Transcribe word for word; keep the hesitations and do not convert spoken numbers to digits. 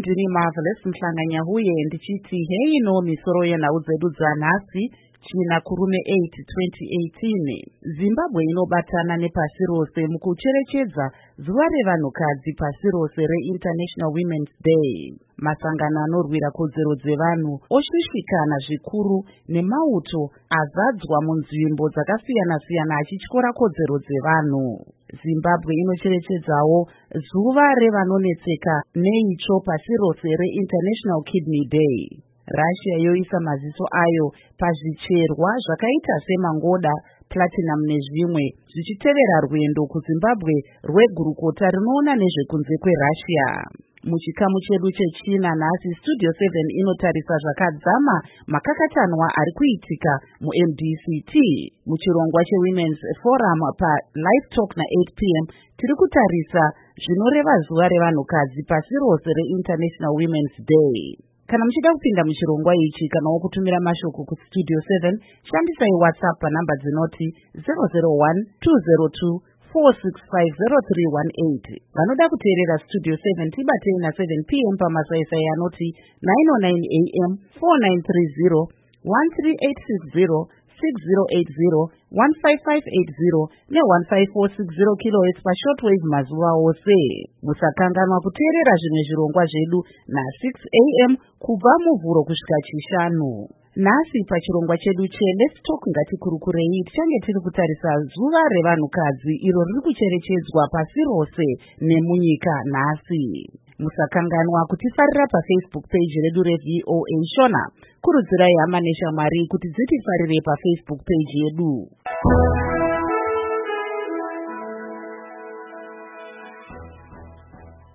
ndini Marvelous Mhlanganya huye ndichiti hei no misoro yenhau dzedu dzanhasi china kurume eight twenty eighteen. Zimbabwe inobatana nepasi rose mukucherechedza zuva revanhukadzi pasi rose reInternational Women's Day. Masangano anorwira kodzero dzevanhu oshushikana zvikuru nemauto azadzwa munzvimbo dzakasiyana-siyana achityora kodzero dzevanhu. Zimbabwe inocherechedzawo zuva revanonetseka neitsvo pasi rose reInternational Kidney Day. Russia yoisa maziso ayo pazvicherwa zvakaita semangoda, platinum nezvimwe zvichitevera rwendo kuZimbabwe rwegurukota rinoona nezvekunze kweRussia. Muchikamu chedu chechina nhasi Studio seven inotarisa zvakadzama makakatanwa ari kuitika muM D C T. Muchirongwa cheWomen's Forum paLive Talk na-eight p m tiri kutarisa zvinoreva zuva revanhukadzi pasi rose reInternational Women's Day. Kana muchida kupinda muchirongwa ichi kanawo kutumira mashoko kuStudio seven, shandisai WhatsApp panhamba dzinoti zero zero one two zero two four six five zero three one eight. Vanoda kuteerera Studio seven tibatei na seven p m pamasaisai anoti nine oh nine a m four nine three zero one three eight six zero six zero eight zero one five five eight zero ne one five four six zero kilohertz pashortwave mazuva ose. Musakanganwa kuteerera zvimwe zvirongwa zvedu na six a m kubva muvhuro kusvika chishanu. Nhasi pachirongwa chedu cheLet's Talk ngatikurukurei tichange tiri kutarisa zuva revanhukadzi iro riri kucherechedzwa pasi rose nemunyika nhasi. Musakanganwa kutifarira paFacebook page redu reV O A Shona. Kurudzirai hama neshamwari kuti dzitifarire paFacebook page yedu.